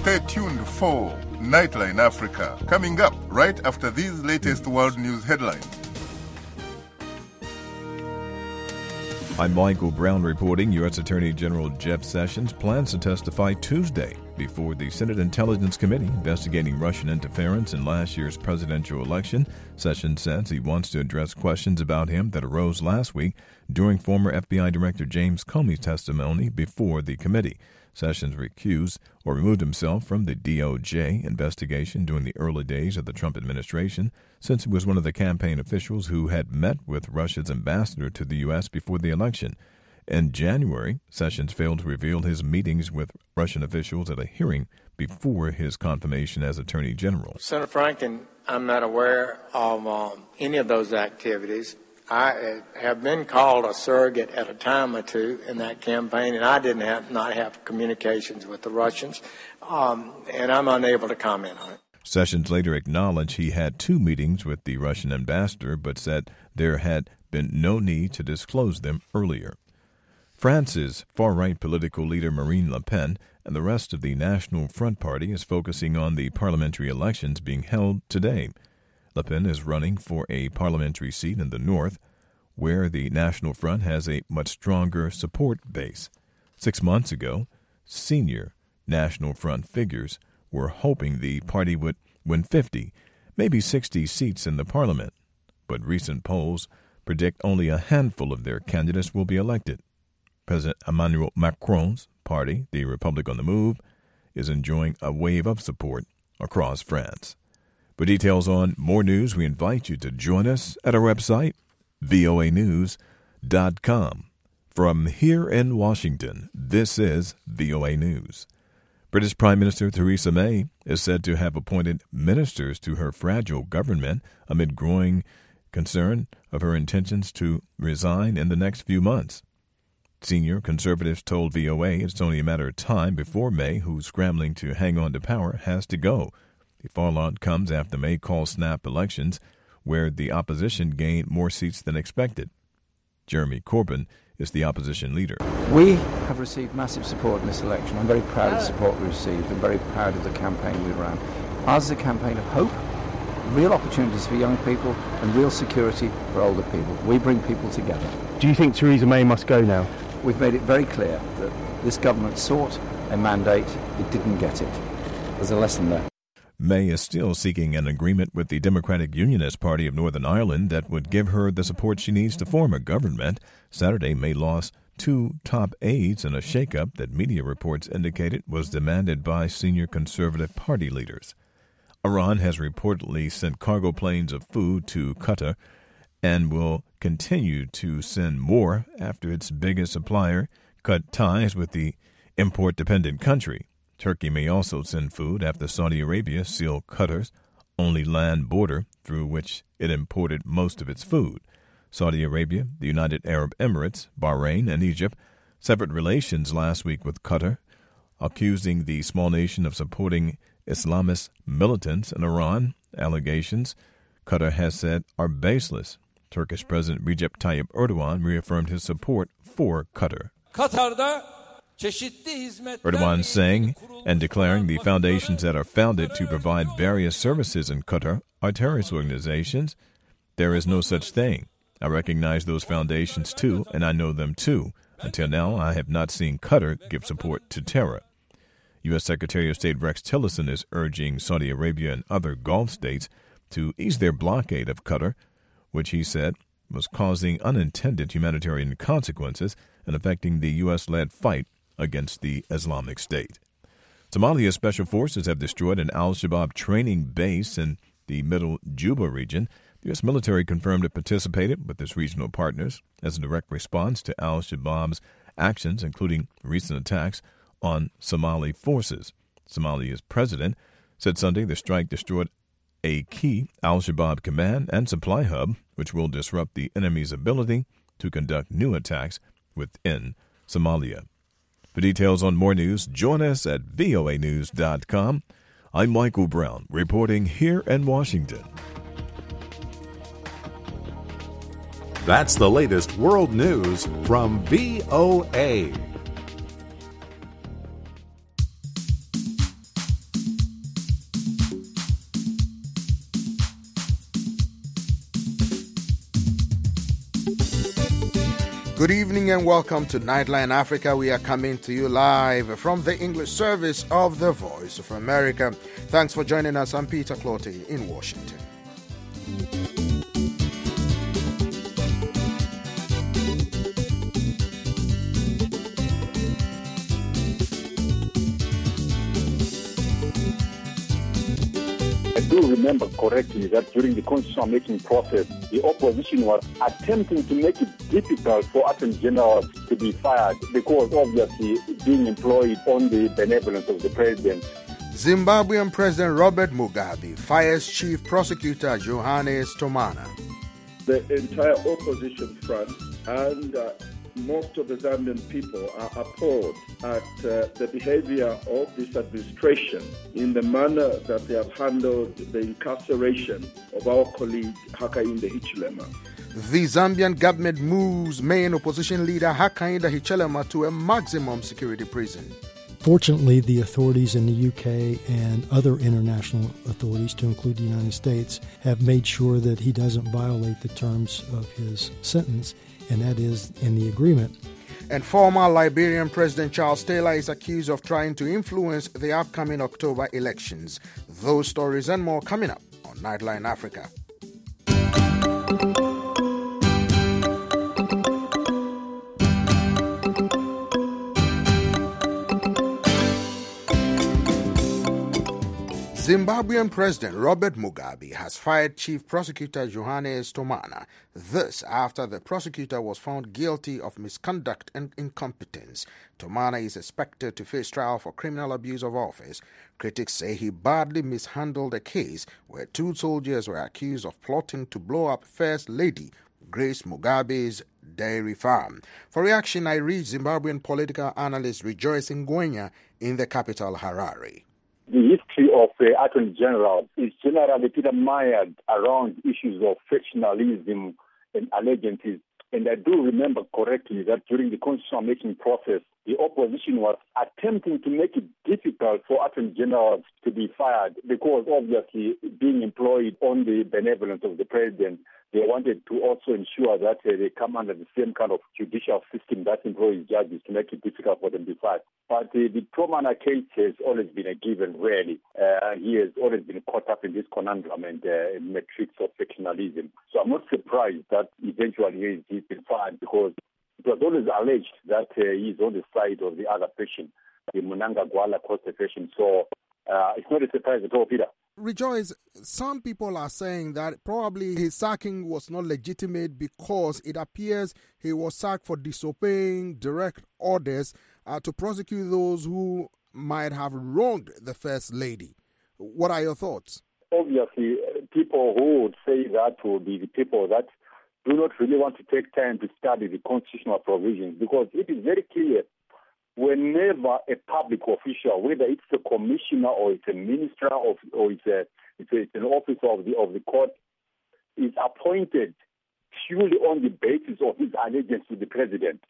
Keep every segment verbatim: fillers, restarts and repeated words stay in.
Stay tuned for Nightline Africa, coming up right after these latest world news headlines. I'm Michael Brown reporting. U S Attorney General Jeff Sessions plans to testify Tuesday before the Senate Intelligence Committee investigating Russian interference in last year's presidential election. Sessions says he wants to address questions about him that arose last week during former F B I Director James Comey's testimony before the committee. Sessions recused or removed himself from the D O J investigation during the early days of the Trump administration, since he was one of the campaign officials who had met with Russia's ambassador to the U S before the election. In January, Sessions failed to reveal his meetings with Russian officials at a hearing before his confirmation as Attorney General. Senator Franken, I'm not aware of um, any of those activities. I have been called a surrogate at a time or two in that campaign, and I didn't have not have communications with the Russians, um, and I'm unable to comment on it. Sessions later acknowledged he had two meetings with the Russian ambassador, but said there had been no need to disclose them earlier. France's far-right political leader Marine Le Pen and the rest of the National Front Party is focusing on the parliamentary elections being held today. Le Pen is running for a parliamentary seat in the north, where the National Front has a much stronger support base. Six months ago, senior National Front figures were hoping the party would win fifty, maybe sixty seats in the parliament, but recent polls predict only a handful of their candidates will be elected. President Emmanuel Macron's party, the Republic on the Move, is enjoying a wave of support across France. For details on more news, we invite you to join us at our website, V O A news dot com. From here in Washington, this is V O A News. British Prime Minister Theresa May is said to have appointed ministers to her fragile government amid growing concern of her intentions to resign in the next few months. Senior conservatives told V O A it's only a matter of time before May, who's scrambling to hang on to power, has to go. The fallout comes after May called snap elections, where the opposition gained more seats than expected. Jeremy Corbyn is the opposition leader. We have received massive support in this election. I'm very proud of the support we received. I'm very proud of the campaign we ran. Ours is a campaign of hope, real opportunities for young people, and real security for older people. We bring people together. Do you think Theresa May must go now? We've made it very clear that this government sought a mandate, it didn't get it. There's a lesson there. May is still seeking an agreement with the Democratic Unionist Party of Northern Ireland that would give her the support she needs to form a government. Saturday, May lost two top aides in a shakeup that media reports indicated was demanded by senior Conservative Party leaders. Iran has reportedly sent cargo planes of food to Qatar and will continue to send more after its biggest supplier cut ties with the import-dependent country. Turkey may also send food after Saudi Arabia sealed Qatar's only land border through which it imported most of its food. Saudi Arabia, the United Arab Emirates, Bahrain, and Egypt severed relations last week with Qatar, accusing the small nation of supporting Islamist militants in Iran. Allegations Qatar has said are baseless. Turkish President Recep Tayyip Erdogan reaffirmed his support for Qatar. Erdogan saying and declaring the foundations that are founded to provide various services in Qatar are terrorist organizations. There is no such thing. I recognize those foundations too, and I know them too. Until now, I have not seen Qatar give support to terror. U S. Secretary of State Rex Tillerson is urging Saudi Arabia and other Gulf states to ease their blockade of Qatar, which he said was causing unintended humanitarian consequences and affecting the U S-led fight against the Islamic State. Somalia's special forces have destroyed an al-Shabaab training base in the middle Juba region. The U S military confirmed it participated with its regional partners as a direct response to al-Shabaab's actions, including recent attacks on Somali forces. Somalia's president said Sunday the strike destroyed a key al-Shabaab command and supply hub, which will disrupt the enemy's ability to conduct new attacks within Somalia. For details on more news, join us at V O A news dot com. I'm Michael Brown, reporting here in Washington. That's the latest world news from V O A. Good evening and welcome to Nightline Africa. We are coming to you live from the English service of the Voice of America. Thanks for joining us. I'm Peter Clotty in Washington. I do remember correctly that during the constitutional making process, the opposition was attempting to make it difficult for attorney generals to be fired because obviously being employed on the benevolence of the president. Zimbabwean President Robert Mugabe fires Chief Prosecutor Johannes Tomana. The entire opposition front and uh, most of the Zambian people are appalled at uh, the behavior of this administration in the manner that they have handled the incarceration of our colleague Hakainde Hichilema. The Zambian government moves main opposition leader Hakainde Hichilema to a maximum security prison. Fortunately, the authorities in the U K and other international authorities, to include the United States, have made sure that he doesn't violate the terms of his sentence, and that is in the agreement. And former Liberian President Charles Taylor is accused of trying to influence the upcoming October elections. Those stories and more coming up on Nightline Africa. Zimbabwean President Robert Mugabe has fired Chief Prosecutor Johannes Tomana. This after the prosecutor was found guilty of misconduct and incompetence. Tomana is expected to face trial for criminal abuse of office. Critics say he badly mishandled a case where two soldiers were accused of plotting to blow up First Lady Grace Mugabe's dairy farm. For reaction, I reached Zimbabwean political analyst Rejoice Ngwenya in the capital, Harare. The history of uh, Attorney General is generally Peter mired around issues of factionalism and allegiances. And I do remember correctly that during the constitutional making process, the opposition was attempting to make it difficult for attorney generals to be fired because obviously being employed on the benevolence of the president, they wanted to also ensure that uh, they come under the same kind of judicial system that employs judges to make it difficult for them to be fired. But uh, the Tomana case has always been a given, really. Uh, he has always been caught up in this conundrum and uh, matrix of factionalism. So I'm not surprised that eventually he's been fired because it was always alleged that uh, he's on the side of the other faction, the Mnangagwa Costa faction. So uh, it's not a surprise at all, Peter. Rejoice, some people are saying that probably his sacking was not legitimate because it appears he was sacked for disobeying direct orders uh, to prosecute those who might have wronged the First Lady. What are your thoughts? Obviously, people who would say that will be the people that do not really want to take time to study the constitutional provisions because it is very clear whenever a public official, whether it's a commissioner or it's a minister or, or it's, a, it's, a, it's an officer of the of the court, is appointed purely on the basis of his allegiance to the president,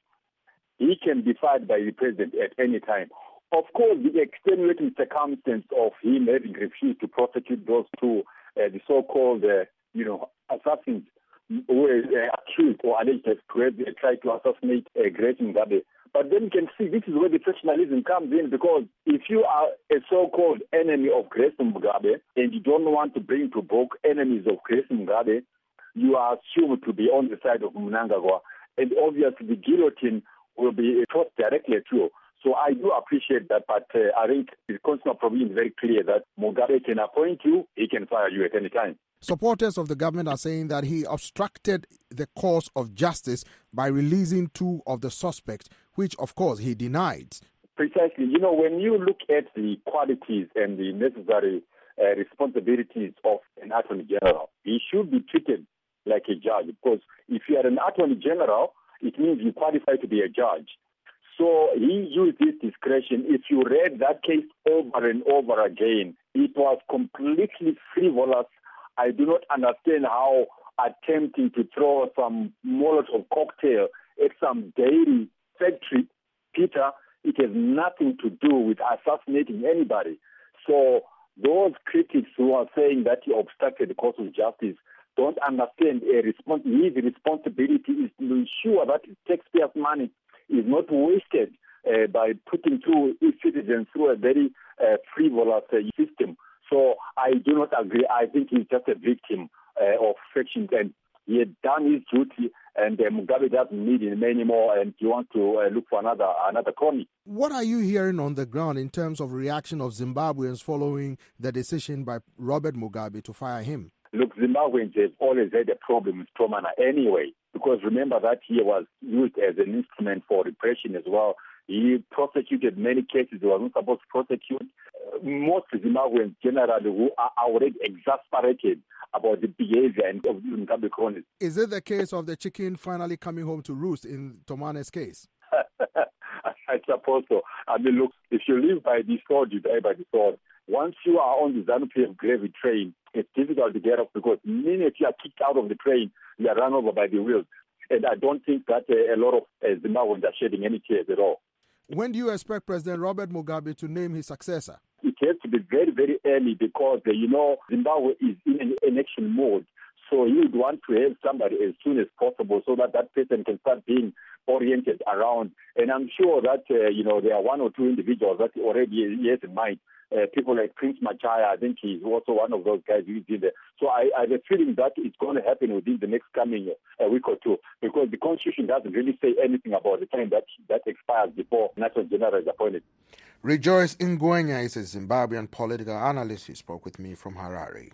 he can be fired by the president at any time. Of course, the extenuating circumstance of him having refused to prosecute those two, uh, the so-called, uh, you know, assassins who were uh, accused or alleged to have tried to assassinate uh, Grace Mugabe. But then you can see this is where the factionalism comes in because if you are a so-called enemy of Grace Mugabe and you don't want to bring to book enemies of Grace Mugabe, you are assumed to be on the side of Mnangagwa. And obviously the guillotine will be tossed directly at you. So I do appreciate that, but uh, I think the constitutional provision is very clear that Mugabe can appoint you, he can fire you at any time. Supporters of the government are saying that he obstructed the course of justice by releasing two of the suspects, which, of course, he denied. Precisely. You know, when you look at the qualities and the necessary uh, responsibilities of an attorney general, he should be treated like a judge because if you are an attorney general, it means you qualify to be a judge. So he used his discretion. If you read that case over and over again, it was completely frivolous. I do not understand how attempting to throw some Molotov cocktail at some dairy factory, Peter, it has nothing to do with assassinating anybody. So those critics who are saying that he obstructed the course of justice, don't understand a respons- his responsibility is to ensure that taxpayers' money is not wasted uh, by putting through citizens through a very uh, frivolous uh, system. So I do not agree. I think he's just a victim uh, of factions, and he had done his duty, and uh, Mugabe doesn't need him anymore, and he wants to uh, look for another another crony. What are you hearing on the ground in terms of reaction of Zimbabweans following the decision by Robert Mugabe to fire him? Look, Zimbabweans have always had a problem with Tomana anyway, because remember that he was used as an instrument for repression as well. He prosecuted many cases he was not supposed to prosecute. Uh, most Zimbabweans generally who are already exasperated about the behavior of these Mugabe cronies. Is it the case of the chicken finally coming home to roost in Tomana's case? I suppose so. I mean, look, if you live by the sword, you die by the sword. Once you are on the ZANU-P F gravy train, it's difficult to get off because the minute you are kicked out of the train, you are run over by the wheels. And I don't think that uh, a lot of uh, Zimbabweans are shedding any tears at all. When do you expect President Robert Mugabe to name his successor? It has to be very, very early because, uh, you know, Zimbabwe is in an election mode. So he would want to have somebody as soon as possible so that that person can start being oriented around. And I'm sure that, uh, you know, there are one or two individuals that already he has in mind. Uh, people like Prince Machaya, I think he's also one of those guys who's in there. So I, I have a feeling that it's going to happen within the next coming uh, week or two because the Constitution doesn't really say anything about the time that that expires before National General is appointed. Rejoice Ngwenya is a Zimbabwean political analyst who spoke with me from Harare.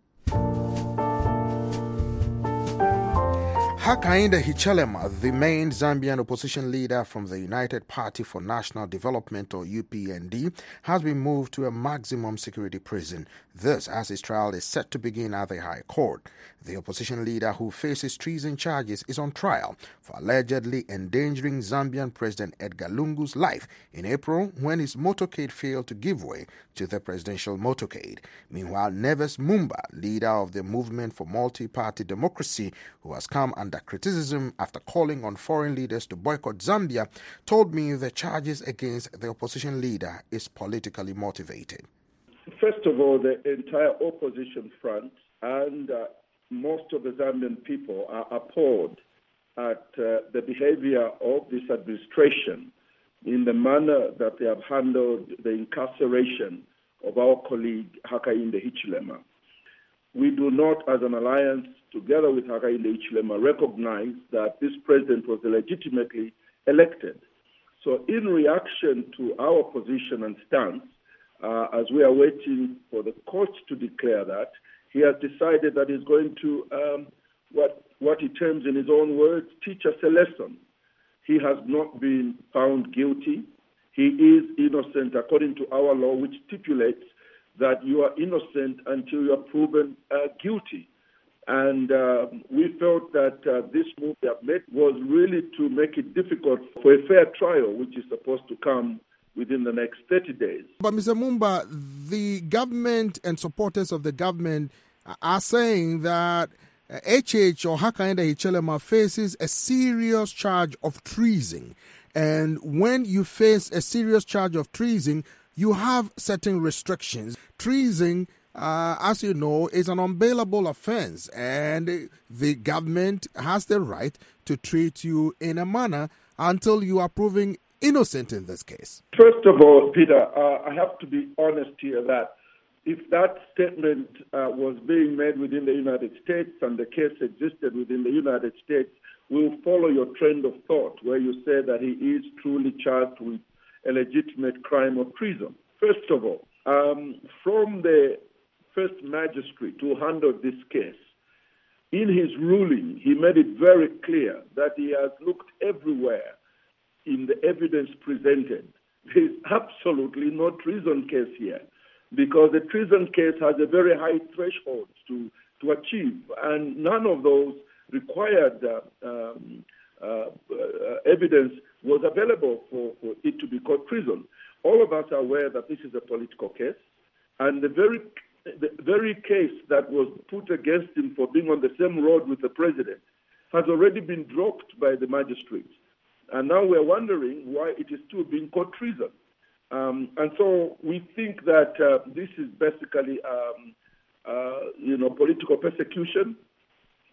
Hakainde Hichilema, the main Zambian opposition leader from the United Party for National Development, or U P N D, has been moved to a maximum security prison. This as his trial is set to begin at the High Court. The opposition leader, who faces treason charges, is on trial for allegedly endangering Zambian President Edgar Lungu's life in April when his motorcade failed to give way to the presidential motorcade. Meanwhile, Neves Mumba, leader of the Movement for Multi-Party Democracy, who has come under criticism after calling on foreign leaders to boycott Zambia, told me the charges against the opposition leader is politically motivated. First of all, the entire opposition front and uh, most of the Zambian people are appalled at uh, the behavior of this administration in the manner that they have handled the incarceration of our colleague Hakainde Hichilema. We do not, as an alliance, together with Hakainde Hichilema, recognize that this president was legitimately elected. So in reaction to our position and stance, uh, as we are waiting for the court to declare that, he has decided that he's going to, um, what, what he terms in his own words, teach us a lesson. He has not been found guilty. He is innocent according to our law, which stipulates that you are innocent until you are proven uh, guilty. And uh, we felt that uh, this move they have made was really to make it difficult for a fair trial, which is supposed to come within the next thirty days. But Mister Mumba, the government and supporters of the government are saying that H H or Hakainde Hichilema faces a serious charge of treason. And when you face a serious charge of treason, you have certain restrictions. Treason, uh, as you know, is an unbailable offense, and the government has the right to treat you in a manner until you are proven innocent in this case. First of all, Peter, uh, I have to be honest here that if that statement uh, was being made within the United States and the case existed within the United States, we'll follow your trend of thought where you say that he is truly charged with a legitimate crime of treason. First of all, um, from the first magistrate who handled this case, in his ruling, he made it very clear that he has looked everywhere in the evidence presented. There is absolutely no treason case here because the treason case has a very high threshold to, to achieve, and none of those required uh, um, uh, uh, evidence was available for, for it to be called treason. All of us are aware that this is a political case, and the very the very case that was put against him for being on the same road with the president has already been dropped by the magistrates. And now we're wondering why it is still being called treason. Um, and so we think that uh, this is basically, um, uh, you know, political persecution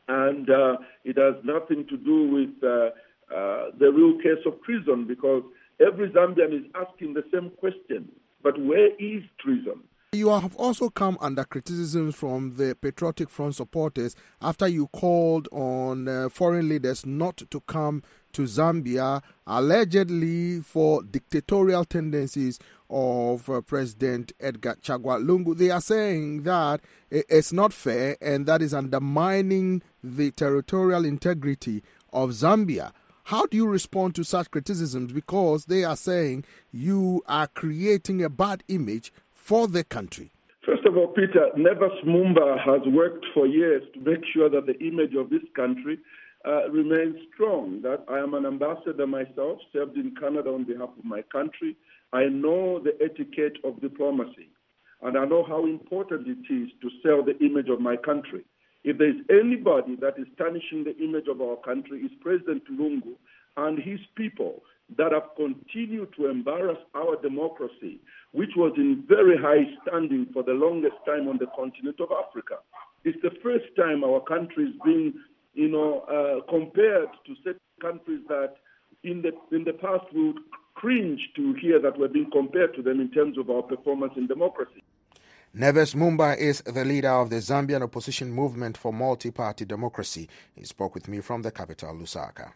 And uh, it has nothing to do with uh, uh, the real case of treason, because every Zambian is asking the same question. But where is treason? You have also come under criticism from the Patriotic Front supporters after you called on uh, foreign leaders not to come to Zambia, allegedly for dictatorial tendencies of uh, President Edgar Chagwa Lungu. They are saying that it's not fair and that is undermining the territorial integrity of Zambia. How do you respond to such criticisms? Because they are saying you are creating a bad image for the country. First of all, Peter, Neves Mumba has worked for years to make sure that the image of this country uh, remains strong. That I am an ambassador myself, served in Canada on behalf of my country. I know the etiquette of diplomacy, and I know how important it is to sell the image of my country. If there is anybody that is tarnishing the image of our country, it's President Lungu and his people that have continued to embarrass our democracy, which was in very high standing for the longest time on the continent of Africa. It's the first time our country is being, you know, uh, compared to certain countries that in the in the past we would cringe to hear that we're being compared to them in terms of our performance in democracy. Neves Mumba is the leader of the Zambian opposition movement for multi-party democracy. He spoke with me from the capital, Lusaka.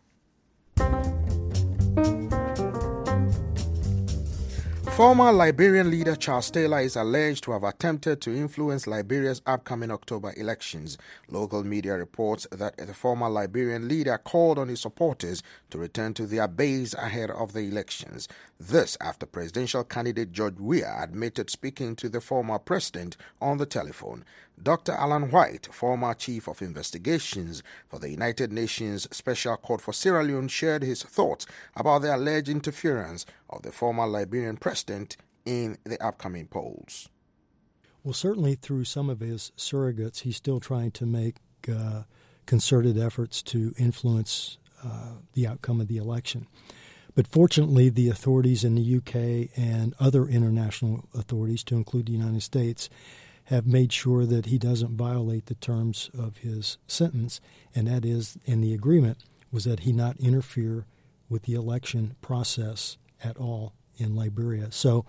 Former Liberian leader Charles Taylor is alleged to have attempted to influence Liberia's upcoming October elections. Local media reports that the former Liberian leader called on his supporters to return to their base ahead of the elections. This after presidential candidate George Weah admitted speaking to the former president on the telephone. Doctor Alan White, former chief of investigations for the United Nations Special Court for Sierra Leone, shared his thoughts about the alleged interference of the former Liberian president in the upcoming polls. Well, certainly through some of his surrogates, he's still trying to make uh, concerted efforts to influence uh, the outcome of the election. But fortunately, the authorities in the U K and other international authorities, to include the United States, have made sure that he doesn't violate the terms of his sentence, and that is, in the agreement, was that he not interfere with the election process at all in Liberia. So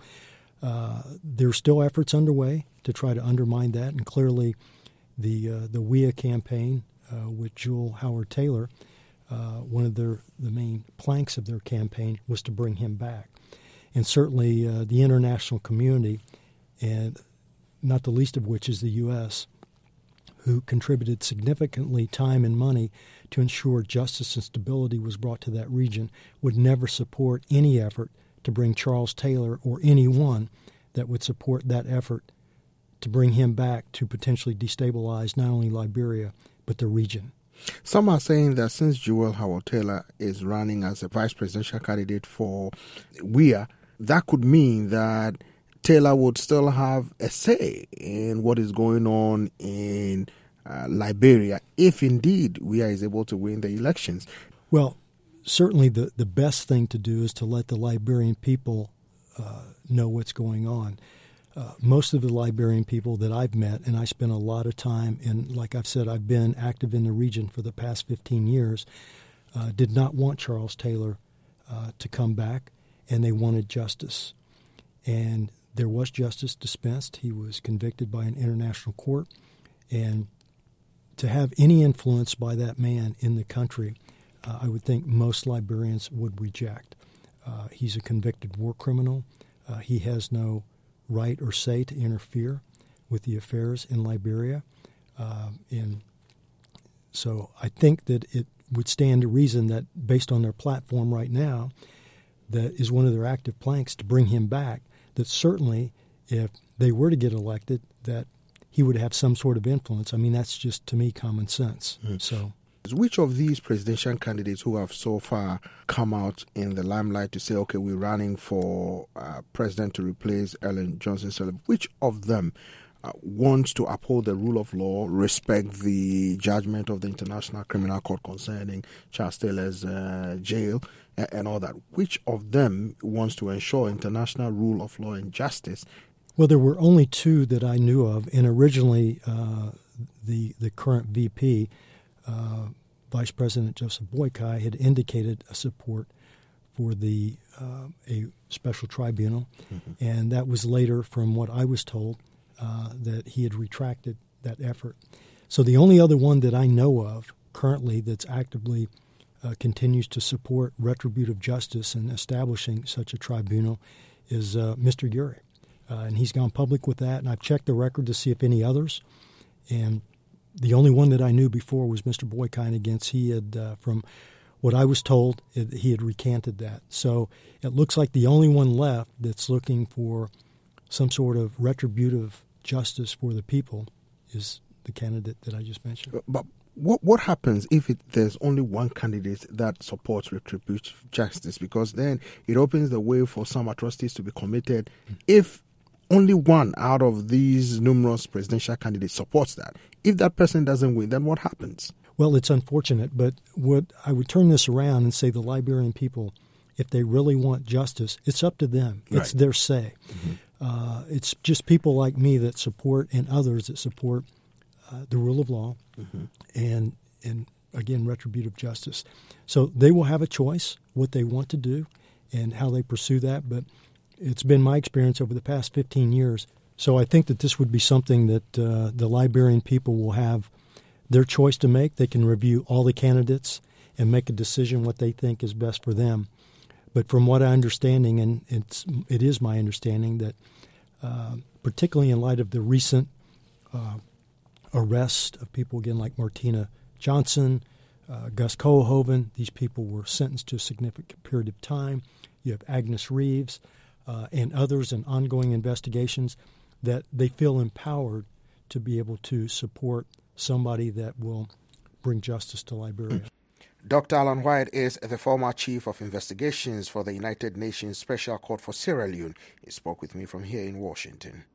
uh, there's still efforts underway to try to undermine that, and clearly the uh, the Weah campaign uh, with Jewel Howard Taylor, uh, one of their the main planks of their campaign was to bring him back. And certainly uh, the international community, and not the least of which is the U S, who contributed significantly time and money to ensure justice and stability was brought to that region, would never support any effort to bring Charles Taylor or anyone that would support that effort to bring him back to potentially destabilize not only Liberia, but the region. Some are saying that since Jewel Howard Taylor is running as a vice presidential candidate for Weah, that could mean that Taylor would still have a say in what is going on in uh, Liberia, if indeed Weah is able to win the elections. Well, certainly the, the best thing to do is to let the Liberian people uh, know what's going on. Uh, most of the Liberian people that I've met, and I spent a lot of time in, like I've said, I've been active in the region for the past fifteen years, uh, did not want Charles Taylor uh, to come back, and they wanted justice. And there was justice dispensed. He was convicted by an international court. And to have any influence by that man in the country, uh, I would think most Liberians would reject. Uh, he's a convicted war criminal. Uh, he has no right or say to interfere with the affairs in Liberia. Uh, and so I think that it would stand to reason that based on their platform right now, that is one of their active planks to bring him back, that certainly if they were to get elected, that he would have some sort of influence. I mean, that's just, to me, common sense. Mm. So, which of these presidential candidates who have so far come out in the limelight to say, okay, we're running for uh, president to replace Ellen Johnson Sirleaf, which of them uh, wants to uphold the rule of law, respect the judgment of the International Criminal Court concerning Charles Taylor's uh, jail, and all that? Which of them wants to ensure international rule of law and justice? Well, there were only two that I knew of, and originally uh, the the current V P uh, Vice President Joseph Boykai had indicated a support for the uh, a special tribunal, mm-hmm. and that was later, from what I was told, uh, that he had retracted that effort. So the only other one that I know of currently that's actively uh, continues to support retributive justice and establishing such a tribunal is uh, Mister Ure. Uh, and he's gone public with that, and I've checked the record to see if any others. And the only one that I knew before was Mister Boykai against. He had, uh, from what I was told, it, he had recanted that. So it looks like the only one left that's looking for some sort of retributive justice for the people is the candidate that I just mentioned. But what what happens if it, there's only one candidate that supports retributive justice? Because then it opens the way for some atrocities to be committed. Mm-hmm. If only one out of these numerous presidential candidates supports that, if that person doesn't win, then what happens? Well, it's unfortunate, but what I would turn this around and say the Liberian people, if they really want justice, it's up to them. It's right. their say. Mm-hmm. Uh, it's just people like me that support, and others that support uh, the rule of law mm-hmm. and, and, again, retributive justice. So they will have a choice what they want to do and how they pursue that, but it's been my experience over the past fifteen years. So I think that this would be something that uh, the Liberian people will have their choice to make. They can review all the candidates and make a decision what they think is best for them. But from what I'm understanding, and it's, it is my understanding, that uh, particularly in light of the recent uh, arrest of people, again, like Martina Johnson, uh, Gus Kohoven, these people were sentenced to a significant period of time. You have Agnes Reeves uh, and others in ongoing investigations, that they feel empowered to be able to support somebody that will bring justice to Liberia. Doctor Alan White is the former chief of investigations for the United Nations Special Court for Sierra Leone. He spoke with me from here in Washington.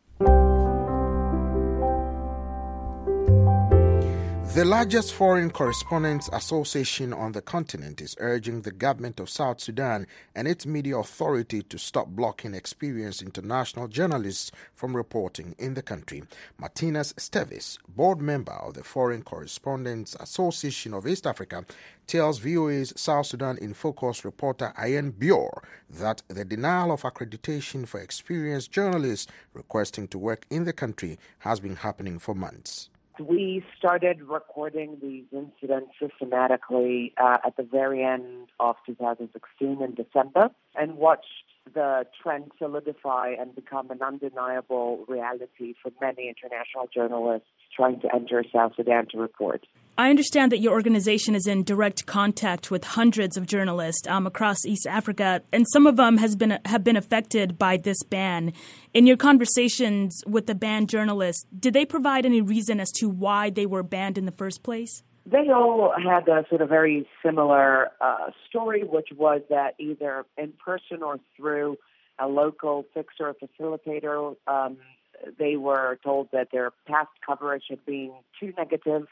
The largest foreign correspondents association on the continent is urging the government of South Sudan and its media authority to stop blocking experienced international journalists from reporting in the country. Martinez Stevis, board member of the Foreign Correspondents Association of East Africa, tells V O A's South Sudan in Focus reporter Ian Bior that the denial of accreditation for experienced journalists requesting to work in the country has been happening for months. We started recording these incidents systematically uh, at the very end of two thousand sixteen in December, and watched the trend solidify and become an undeniable reality for many international journalists trying to enter South Sudan to report. I understand that your organization is in direct contact with hundreds of journalists um, across East Africa, and some of them has been have been affected by this ban. In your conversations with the banned journalists, did they provide any reason as to why they were banned in the first place? They all had a sort of very similar uh, story, which was that either in person or through a local fixer or facilitator, um, they were told that their past coverage had been too negative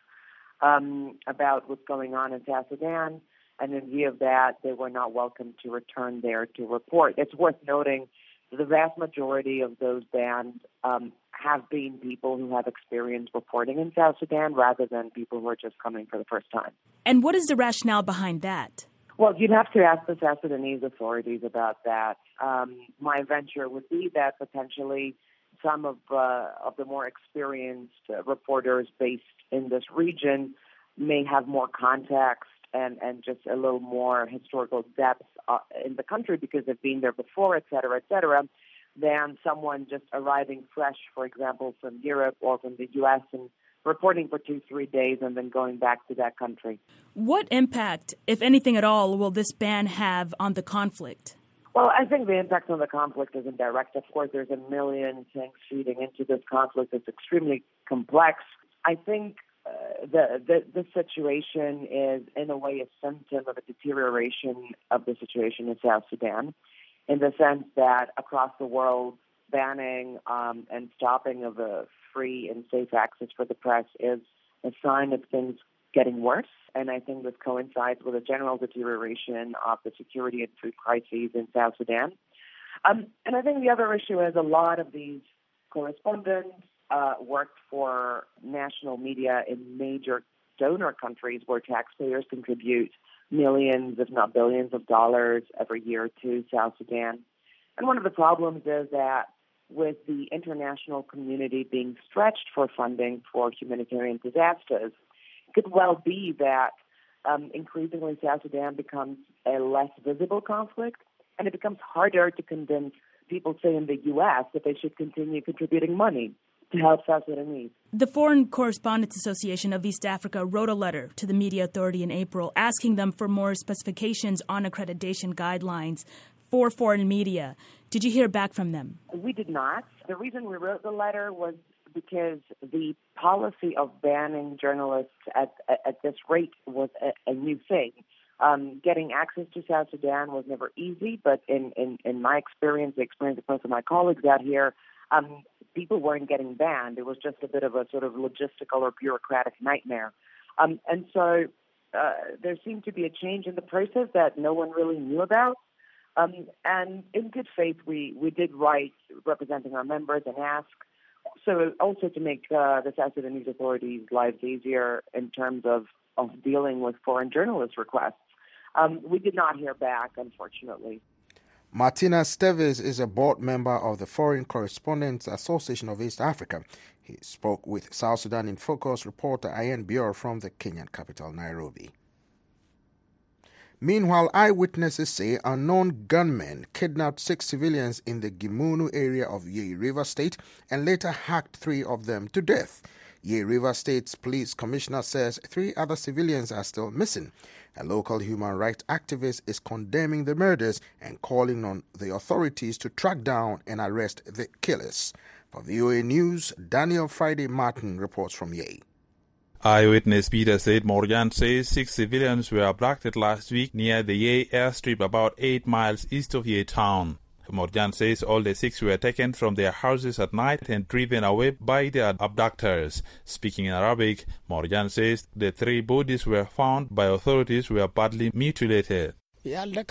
um, about what's going on in South Sudan, and in view of that, they were not welcome to return there to report. It's worth noting that the vast majority of those banned um, have been people who have experience reporting in South Sudan rather than people who are just coming for the first time. And what is the rationale behind that? Well, you'd have to ask the South Sudanese authorities about that. Um, my venture would be that potentially some of uh, of the more experienced uh, reporters based in this region may have more context and, and just a little more historical depth uh, in the country because they've been there before, et cetera, et cetera, than someone just arriving fresh, for example, from Europe or from the U S and reporting for two, three days and then going back to that country. What impact, if anything at all, will this ban have on the conflict? Well, I think the impact on the conflict is indirect. Of course, there's a million things feeding into this conflict. It's extremely complex. I think uh, the, the the situation is, in a way, a symptom of a deterioration of the situation in South Sudan, in the sense that across the world, banning um, and stopping of a free and safe access for the press is a sign of things getting worse. And I think this coincides with a general deterioration of the security and food crises in South Sudan. Um, and I think the other issue is a lot of these correspondents uh, worked for national media in major donor countries where taxpayers contribute millions, if not billions of dollars every year to South Sudan. And one of the problems is that with the international community being stretched for funding for humanitarian disasters, it could well be that um, increasingly South Sudan becomes a less visible conflict, and it becomes harder to convince people, say in the U S, that they should continue contributing money to help South Sudanese. The Foreign Correspondents Association of East Africa wrote a letter to the Media Authority in April asking them for more specifications on accreditation guidelines for foreign media. Did you hear back from them? We did not. The reason we wrote the letter was because the policy of banning journalists at at this rate was a, a new thing. Um, getting access to South Sudan was never easy, but in, in, in my experience, the experience of most of my colleagues out here, um, people weren't getting banned. It was just a bit of a sort of logistical or bureaucratic nightmare. Um, and so uh, there seemed to be a change in the process that no one really knew about. Um, and in good faith, we, we did write representing our members and ask, so also to make uh, the South Sudanese authorities' lives easier in terms of, of dealing with foreign journalist requests. Um, we did not hear back, unfortunately. Martina Steves is a board member of the Foreign Correspondents Association of East Africa. He spoke with South Sudan in Focus reporter Ian Bior from the Kenyan capital, Nairobi. Meanwhile, eyewitnesses say unknown gunmen kidnapped six civilians in the Gimunu area of Yei River State and later hacked three of them to death. Yei River State's police commissioner says three other civilians are still missing. A local human rights activist is condemning the murders and calling on the authorities to track down and arrest the killers. For V O A News, Daniel Friday Martin reports from Yei. Eyewitness Peter Said Morgan says six civilians were abducted last week near the Yei airstrip about eight miles east of Yei town. Morgan says all the six were taken from their houses at night and driven away by their abductors. Speaking in Arabic, Morgan says the three bodies were found by authorities were badly mutilated. The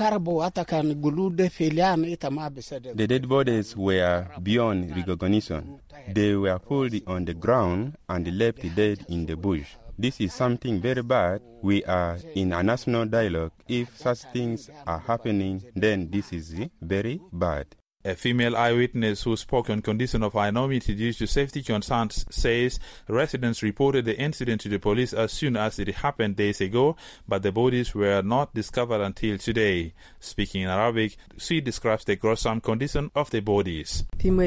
dead bodies were beyond recognition. They were pulled on the ground and left dead in the bush. This is something very bad. We are in a national dialogue. If such things are happening, then this is very bad. A female eyewitness who spoke on condition of anonymity due to safety concerns says residents reported the incident to the police as soon as it happened days ago, but the bodies were not discovered until today. Speaking in Arabic, she describes the gruesome condition of the bodies.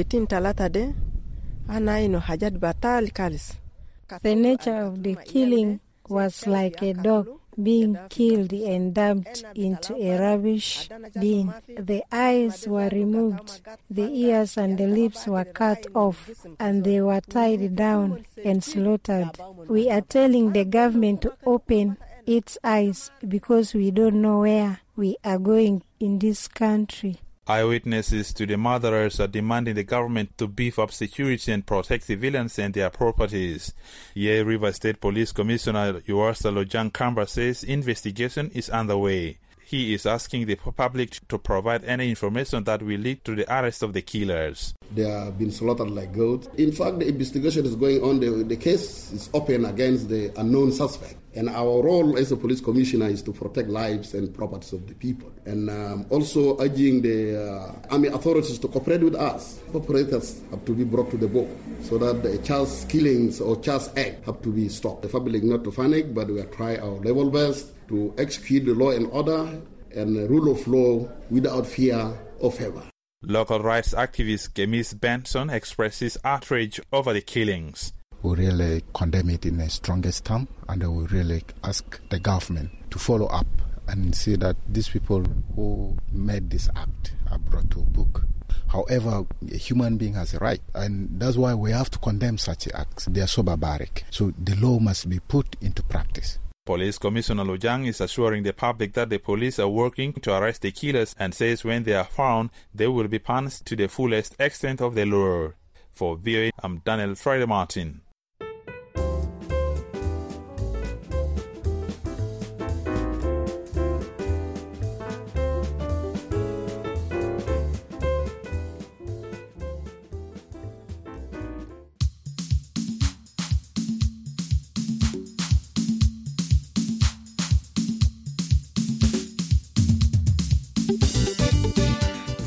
The nature of the killing was like a dog being killed and dumped into a rubbish bin. The eyes were removed, the ears and the lips were cut off, and they were tied down and slaughtered. We are telling the government to open its eyes because we don't know where we are going in this country. Eyewitnesses to the murderers are demanding the government to beef up security and protect civilians and their properties. Yei River State Police Commissioner Yuarsa Lojang Kamba says investigation is underway. He is asking the public to provide any information that will lead to the arrest of the killers. They have been slaughtered like goats. In fact, the investigation is going on. The, the case is open against the unknown suspect. And our role as a police commissioner is to protect lives and properties of the people. And um, also urging the uh, army authorities to cooperate with us. Operators have to be brought to the book so that the child killings or child act have to be stopped. The public not to panic, but we are trying our level best to execute the law and order and the rule of law without fear or favor. Local rights activist Gemis Benson expresses outrage over the killings. We really condemn it in the strongest term, and we really ask the government to follow up and see that these people who made this act are brought to book. However, a human being has a right, and that's why we have to condemn such acts. They are so barbaric. So the law must be put into practice. Police Commissioner Lojang is assuring the public that the police are working to arrest the killers and says when they are found, they will be punished to the fullest extent of the law. For V O A, I'm Daniel Friday Martin.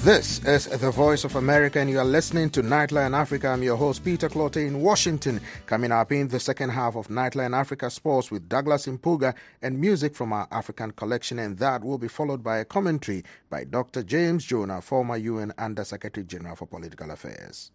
This is the Voice of America, and you are listening to Nightline Africa. I'm your host, Peter Clote in Washington. Coming up in the second half of Nightline Africa Sports with Douglas Impuga and music from our African collection, and that will be followed by a commentary by Doctor James Jonah, former U N Under-Secretary General for Political Affairs.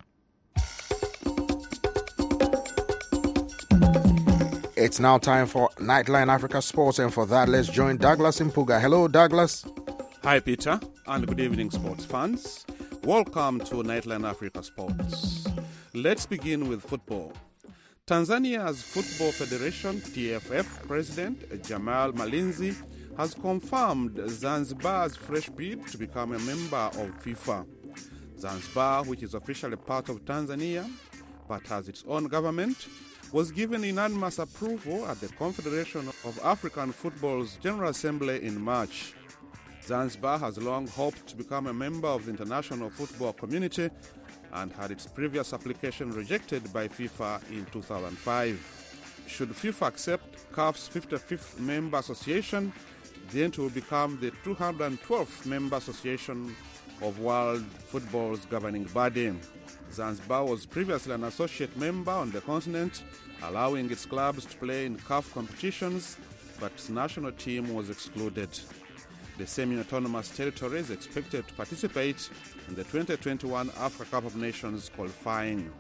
It's now time for Nightline Africa Sports, and for that, let's join Douglas Impuga. Hello, Douglas. Hi, Peter, and good evening, sports fans. Welcome to Nightline Africa Sports. Let's begin with football. Tanzania's Football Federation, T F F, President Jamal Malinzi has confirmed Zanzibar's fresh bid to become a member of FIFA. Zanzibar, which is officially part of Tanzania but has its own government, was given unanimous approval at the Confederation of African Football's General Assembly in March. Zanzibar has long hoped to become a member of the international football community and had its previous application rejected by FIFA in two thousand five. Should FIFA accept C A F's fifty-fifth member association, then it will become the two hundred twelfth member association of world football's governing body. Zanzibar was previously an associate member on the continent, allowing its clubs to play in C A F competitions, but its national team was excluded. The semi-autonomous territory is expected to participate in the twenty twenty-one Africa Cup of Nations qualifying.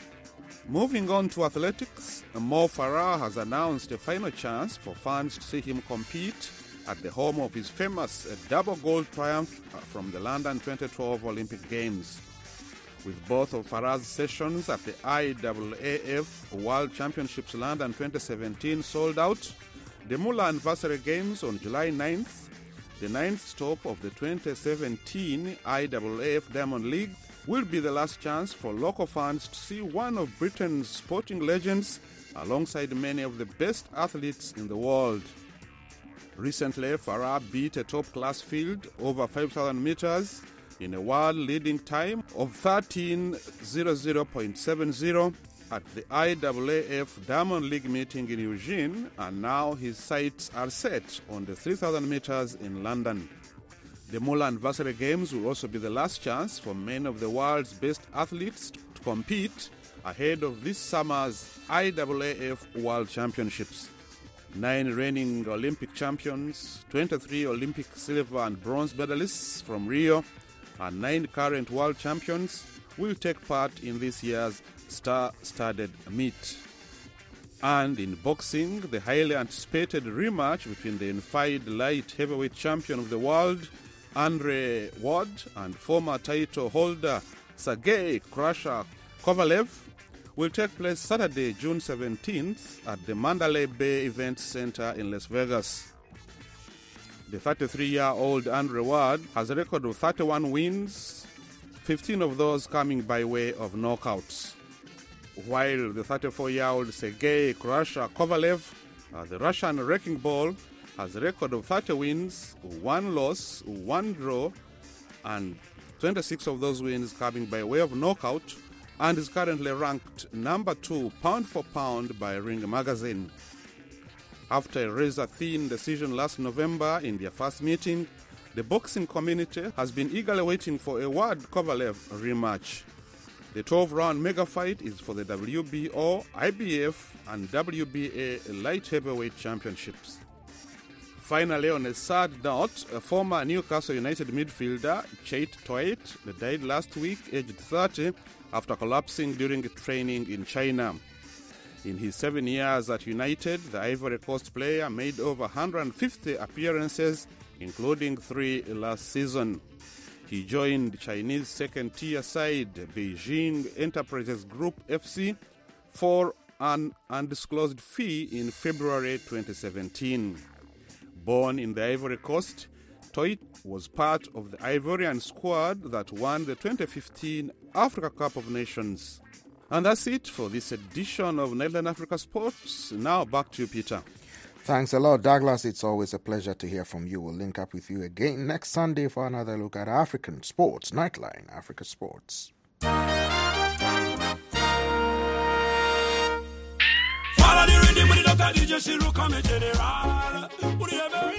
Moving on to athletics, Mo Farah has announced a final chance for fans to see him compete at the home of his famous double gold triumph from the London twenty twelve Olympic Games. With both of Farah's sessions at the I A A F World Championships London twenty seventeen sold out, the Mula Anniversary Games on July ninth, the ninth stop of the twenty seventeen I A A F Diamond League, will be the last chance for local fans to see one of Britain's sporting legends alongside many of the best athletes in the world. Recently, Farah beat a top-class field over five thousand meters in a world-leading time of thirteen hundred point seven zero at the I A A F Diamond League meeting in Eugene, and now his sights are set on the three thousand meters in London. The Mula Anniversary Games will also be the last chance for many of the world's best athletes to compete ahead of this summer's I A A F World Championships. Nine reigning Olympic champions, twenty-three Olympic silver and bronze medalists from Rio, and nine current world champions will take part in this year's star-studded meet. And in boxing, the highly anticipated rematch between the unified light heavyweight champion of the world, Andre Ward, and former title holder Sergei Crusher Kovalev will take place Saturday, June seventeenth at the Mandalay Bay Event Center in Las Vegas. The thirty-three-year-old Andre Ward has a record of thirty-one wins, fifteen of those coming by way of knockouts, while the thirty-four-year-old Sergei Crusher Kovalev, uh, the Russian wrecking ball, has a record of thirty wins, one loss, one draw, and twenty-six of those wins coming by way of knockout, and is currently ranked number two pound for pound by Ring Magazine. After a razor-thin decision last November in their first meeting, the boxing community has been eagerly waiting for a Ward-Kovalev rematch. The twelve-round mega fight is for the W B O, I B F, and W B A light heavyweight championships. Finally, on a sad note, a former Newcastle United midfielder, Chait Toit, died last week, aged thirty, after collapsing during training in China. In his seven years at United, the Ivory Coast player made over one hundred fifty appearances, including three last season. He joined Chinese second-tier side Beijing Enterprises Group F C for an undisclosed fee in February twenty seventeen. Born in the Ivory Coast, Toit was part of the Ivorian squad that won the twenty fifteen Africa Cup of Nations. And that's it for this edition of Nightline Africa Sports. Now back to you, Peter. Thanks a lot, Douglas. It's always a pleasure to hear from you. We'll link up with you again next Sunday for another look at African sports. Nightline Africa Sports.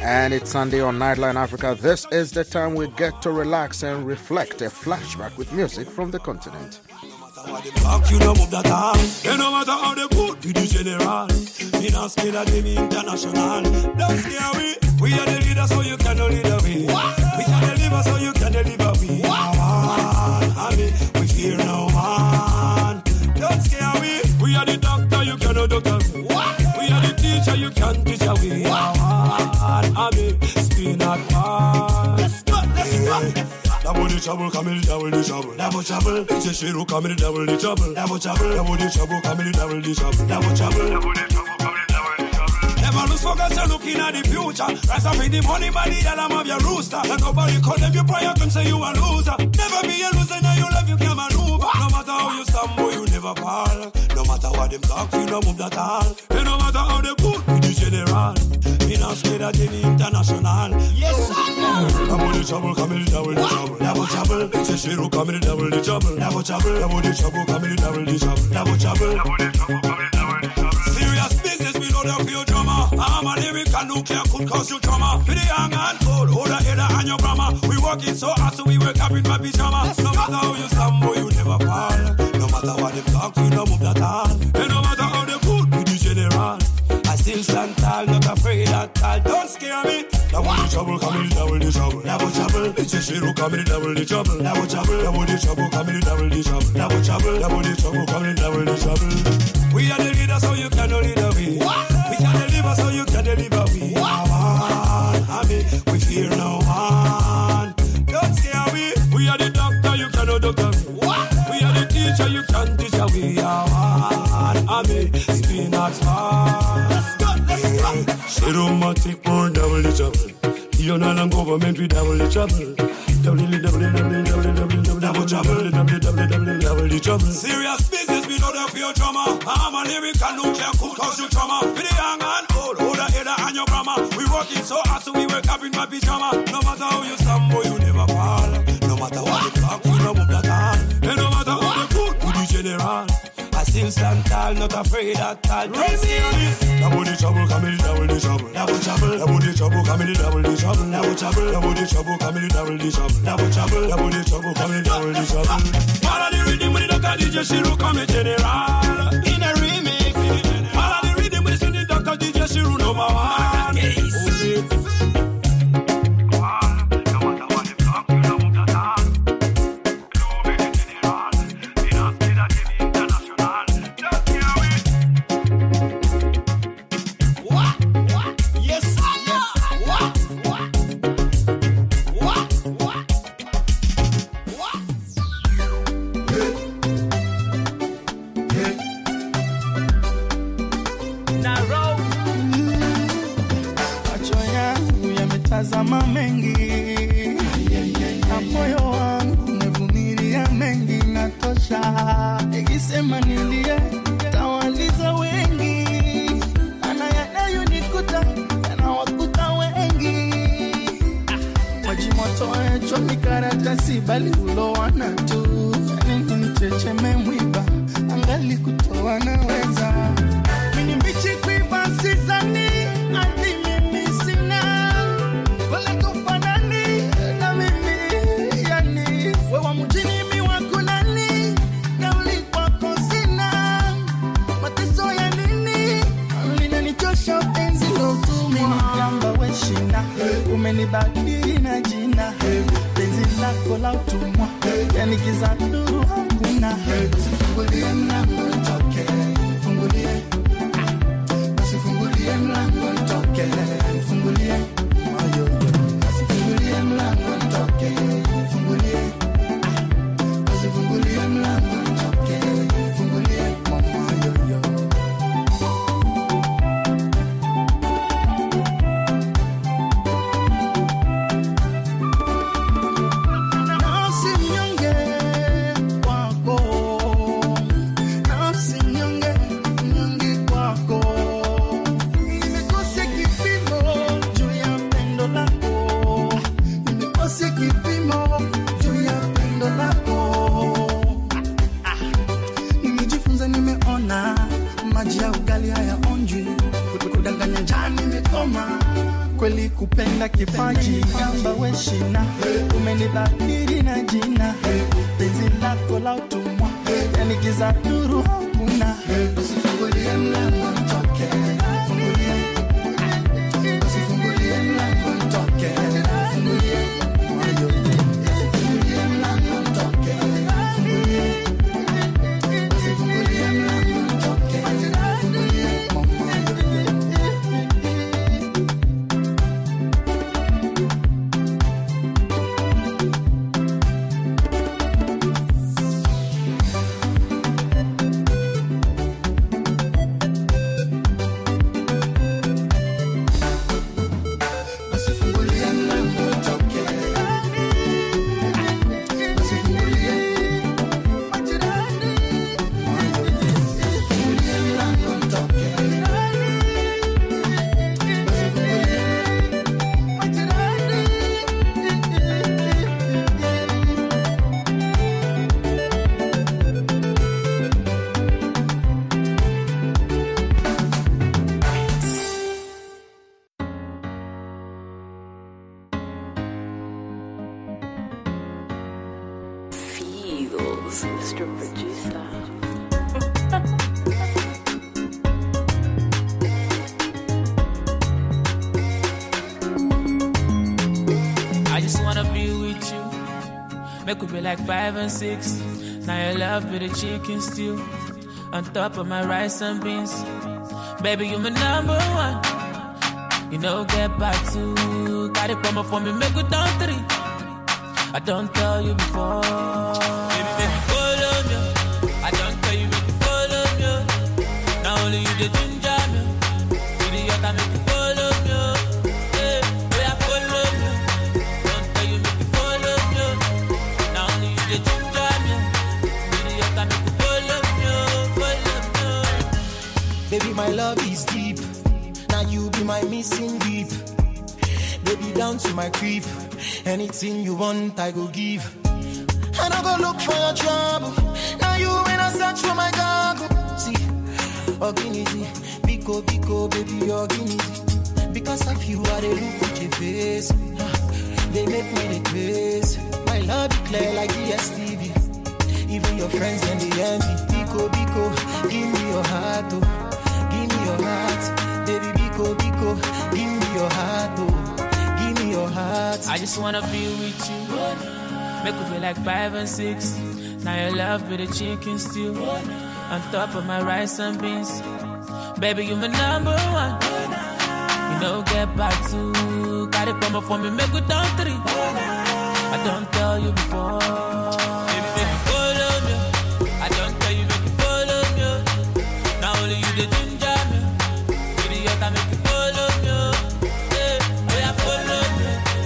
And it's Sunday on Nightline Africa. This is the time we get to relax and reflect. A flashback with music from the continent. You know move that arm. You no matter how they put to the general. Me not scared of them international. Don't scare we. We are the leaders, so you can lead away. We are the deliver, so you can deliver we. I mean, we fear no man. Don't scare we. We are the doctor, you cannot doctor me. We are the teacher, you can teach away. I mean, spin that man. Let's go, let's go. Double the trouble, come in, double the trouble, double trouble. It's a shiro, come in, double the trouble, double trouble, double the trouble, come in, double the trouble, double trouble, double the trouble, come in, double the trouble. Never lose focus, you're looking at the future. Rise up in the money, body, the alarm of your rooster. And nobody call them your prayer, can say you a loser. Never be a loser, now you love, you can maneuver. No matter how you stumble, you never fall. No matter what them talk, you don't move that all. And no matter how they put you the general. Me not scared of any international. Yes, sir. Double the trouble, come in, double the trouble, double trouble. It's a shiro, come in, double the trouble, double trouble, double the trouble, come in, double the trouble, double trouble, double the trouble, come in, double the trouble. Serious business, we know that for your drama. I'm a lyrical nuclear could cause you trauma. For the young and cold, hold a header and your grammar. We working so hard, so we wake up in my pyjama. No matter how you stumble, you never fall. No matter what they talk, you don't move that all. And no matter how they put you the general. I still stand tall, not afraid at all. Don't scare me. Double the trouble, come in, double the trouble, double trouble. It's a shiro, come in, double the trouble, double trouble, double the trouble, come in, double the trouble, double trouble, double the trouble, come in, double the trouble. We are the leaders, so you can lead away. We can deliver, so you can deliver. We I mean, we fear no man. Don't scare me. We are the doctor, you cannot doctor me. We are the teacher, you can teach us. We are one. I mean, spinach man. Let's go, let's go. Shiromatic more double the trouble. You know I'm government we double the trouble. Double double double double double double trouble. Double double double double the trouble. Serious business, we know that for your drama. I'm a lyrical nuclear could cause you trauma. For the young and old, hold a header and your grammar. We working so hard, so we wake up in my pyjama. No matter how you stumble, you never fall. No matter what you talk, you don't move that hand. And no matter how you put to the general. I still stand tall, not afraid at all. Don't see me. Double the trouble, come in, double the trouble, double trouble, double the trouble, come in, double the trouble, double trouble, double the trouble, come in, double the trouble, double trouble, double the trouble, come in, double the trouble. Follow the rhythm with the doctor D J Shiru, come in general. In a remix. Follow the rhythm with the doctor D J Shiru, number one. Tazama mengi na moyo wangu umevumilia mengi natosha. Nikisema nilie tawaliza wengi, ana yanayonikuta yanawakuta wengi. Maji moto hayachoni karatasi bali ulowana tu. Nini nichecheme mwiba angali kutoa naweza. Mini mbichi kuiba sizani ati mimi sina. Umenibadili na jina, penzi lako la utumwa, yani giza nuru hakuna. Usifungulie mlango nitoke, fungulie. Usifungulie mlango nitoke, fungulie. Usifungulie mlango nitoke, fungulie. Usifungulie mlango nitoke, fungulie. kweli kupenda kipaji kamba weshina, umenibadili na jina, penzi lako la utumwa, yani giza nuru hakuna. Usifungulie mlango nitoke, fungulie, usifungulie mlango nitoke, fungulie moyo, usifungulie mlango nitoke, fungulie, usifungulie mlango nitoke, fungulie moyo. Mister Producer. I just wanna be with you. Make we be like five and six. Now your love be the chicken stew on top of my rice and beans. Baby, you my number one. You know, get back to. Got it from for me, make we down three. I don't tell you before. Baby, baby, follow me. I don't tell you, make you follow me. Not only you the ginger me. You the other make you follow me. Hey, boy, I follow me. Don't tell you, make you follow me. Not only you the ginger me. You the other make you follow me. Follow me. Baby, my love is deep. Now you be my missing deep. Baby, down to my creep. Anything you want, I go give. I don't go look for your trouble. Now you when I search for my dog. See, Oginity, Biko, Biko, baby, Oginity. Because of you, I they look at your face. They make me the grace. My love is clear like the S T V. Even your friends and the envy. Biko, Biko, give me your heart, oh. Give me your heart. Baby, Biko, Biko, give me your heart, oh. Your heart. I just wanna be with you. Make we be like five and six. Now your love be the chicken stew on top of my rice and beans. Baby, you my number one. You know, get back to. Got it from for me, make we down three. I don't tell you before. Baby, baby, follow me. I don't tell you, make you follow me. Not only you the ginger me. You the other make you follow me. Hey, boy, I follow me.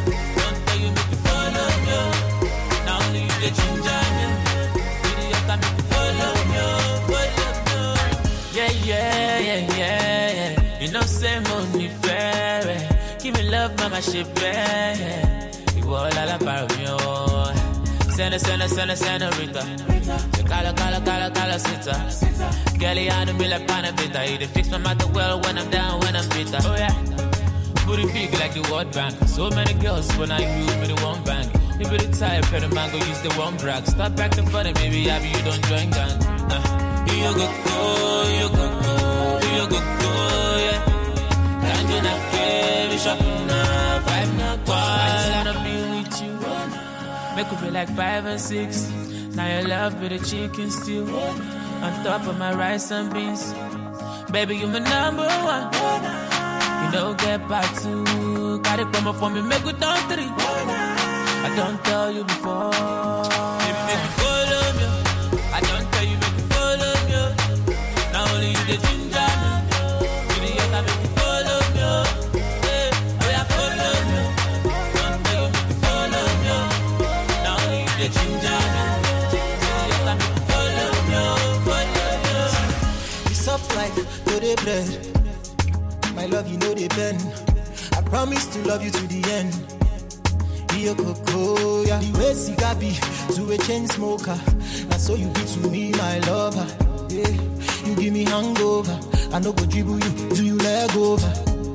The ginger me, idiot, I make you follow me, follow me. Yeah, yeah, yeah, yeah, yeah. You know, say money fair. Give me love, mama, she bad. You all about me, oh. Send a, send a, send a, send a Rita. Cala, cala, cala, cala, sita. Girlie, I know me like panabita. You fix my matter well when I'm down, when I'm bitter. Oh, yeah. Booty big like the World Bank. So many girls when I use me the one bank. You be the type, pet a man, go use the one brag. Stop acting funny, baby, happy you don't join gang. Uh, you go go, you go go, you go go, yeah. Can't you not care, we shopping now, five now, twice. I just wanna be with you. Make we be like five and six. Now your love be the chicken stew on top of my rice and beans. Baby, you my number one. You know, get back to. Got it from for me, make we down three. I don't tell you before. Baby, make you follow me. I don't tell you, make you follow me. Not only you the ginger me. You the other make you follow me. Hey, boy, I follow me. Don't tell you, make you follow me. Not only you the ginger me. You the other make you follow me. Follow me. It's up like to the bread. My love, you know they bend. I promise to love you to the end. Your cocoa, yeah. The way cigar be to a chain smoker. That's so you be to me, my lover. Yeah, you give me hangover. I no go dribble you, do you leg over?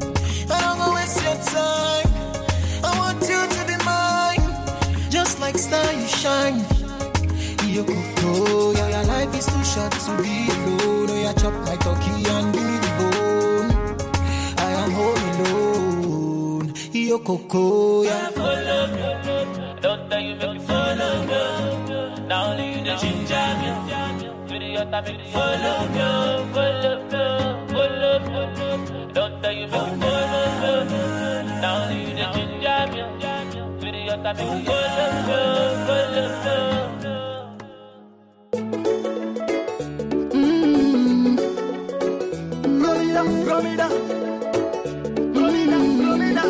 I don't go waste your time. I want you to be mine. Just like star you shine. You go, yeah, your life is too short to be alone. Oh, yeah, chop my turkey and give me the bone. I am home alone. You coco, yeah. Follow me. Don't tell you make me follow me. Now only you the ginger me. Video time make me follow me. Follow me. Follow me. Don't tell you make me follow me. Now only you the ginger me. Video time make me follow me. Follow me. Romida, Romida, Romida.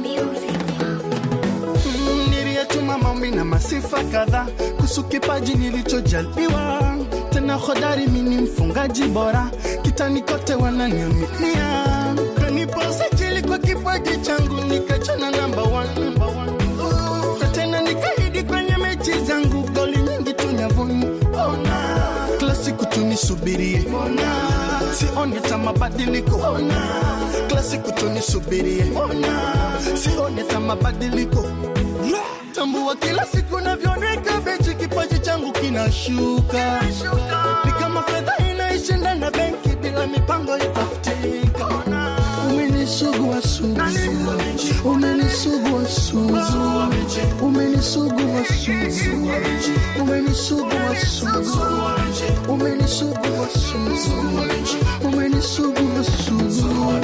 Niliyatuma maombi na masifa kadhaa kuhusu kipaji nilichojaliwa. Tena hodari mimi mfungaji bora, kitani kote wananiaminia. Kanipa usajili kwa kipaji changu, nikachana number one. Na tena nikaahidi kwenye mechi zangu, goli nyingi tunyavuni. Ona klasiku tunisubirie, ona sione hata mabadiliko, ona klasiku tunisubirie, ona sione hata mabadiliko. Tambua kila siku navyoneka bechi, kipaji changu kinashuka. Ni kama fedha inaishinda na benki bila mipango itafutika. Umenisugua sugu, umenisugua sugu, umenisugua sugu, umenisugua sugu, umenisugua sugu, umenisugua sugu.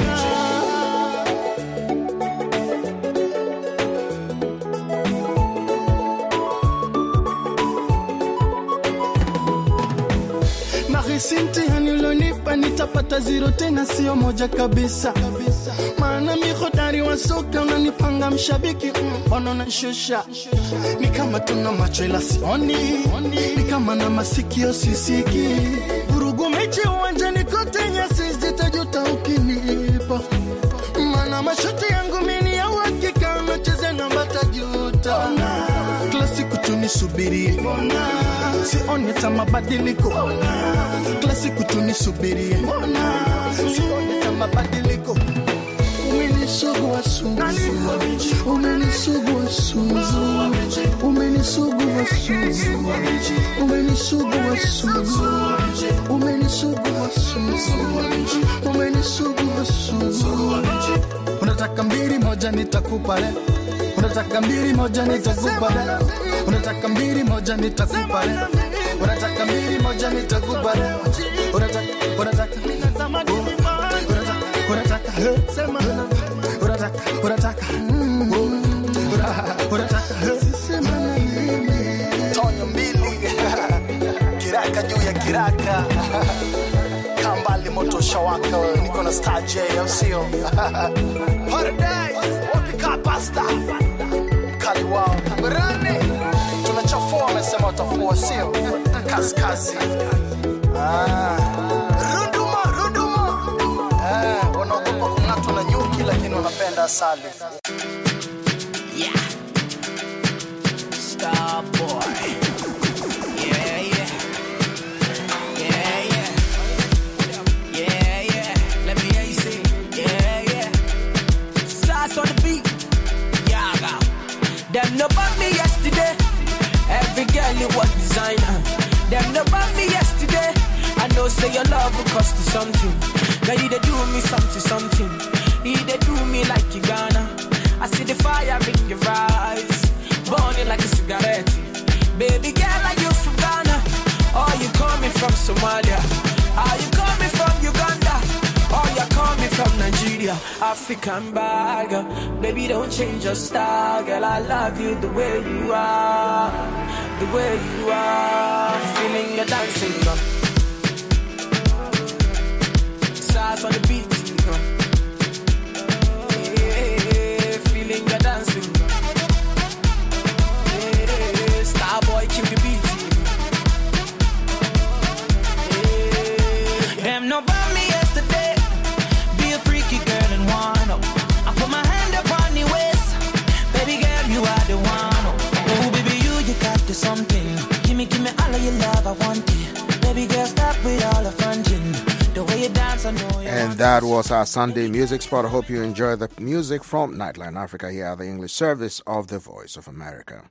Sinti hanilonipa nitapata zero tena sio moja kabisa. Maana mi hodari wa soka unanipanga mshabiki mpono na shusha. Ni kama tuna macho ila sioni, ni kama na masikio sisiki. Vurugu mechi uwanjani kote nyasi zitajuta ukinipa. Maana mashuti yangu mimi ya uhakika unacheza namba tajuta. Klasiku tunisubirie, sione hata mabadiliko. Klasiku tunisubirie, sione hata mabadiliko. Umenisugua sugu, umenisugua sugu, umenisugua sugu, umenisugua sugu, umenisugua sugu, umenisugua sugu. Unataka mbili moja nitakupa leo. Unataka mbili moja nitakupa leo. Unataka mbili moja nitakupa leo. Unataka mbili moja nitakupa leo. Unataka unataka unataka unataka sema unataka unataka unataka sema Tonyo mbili kiraka juu ya kiraka. Kambali moto shawaka, niko na Star J au sio? Paradise wapika pasta kali wao barani tunachafua, wamesema utafua sio? Kaskazi ah ruduma ruduma eh wanaogopa kung'atwa na nyuki lakini wanapenda asali. Yeah, Star Boy. Yeah, yeah. Yeah, yeah. Yeah, yeah. Let me hear you sing. Yeah, yeah. Stars on the beat. Yeah, them no bought me yesterday. Every girl you was designer. Them no bought me yesterday. I know say your love will cost you something. Now you they do me something, something. You they do me like you gonna. I see the fire in your eyes, burning like a cigarette. Baby girl, are you from Ghana? Or you coming from Somalia? Are you coming from Uganda? Or you coming from Nigeria? African bag, girl. Baby, don't change your style, girl. I love you the way you are, the way you are. Feeling your dancing, girl. Stars on the beat, girl. Yeah, feeling your dancing, girl. Yeah, Star Boy, kill the beat. Yeah, them no bought me yesterday. Be a freaky girl and wind up. I put my hand up on your waist. Baby girl, you are the one. Oh, baby, you, you got the something. Give me, give me all of your love, I want it. Baby girl, stop with all the fronting. The way you dance, I know you And that was our Sunday music spot. I hope you enjoy the music from Nightline Africa here at the English service of the Voice of America.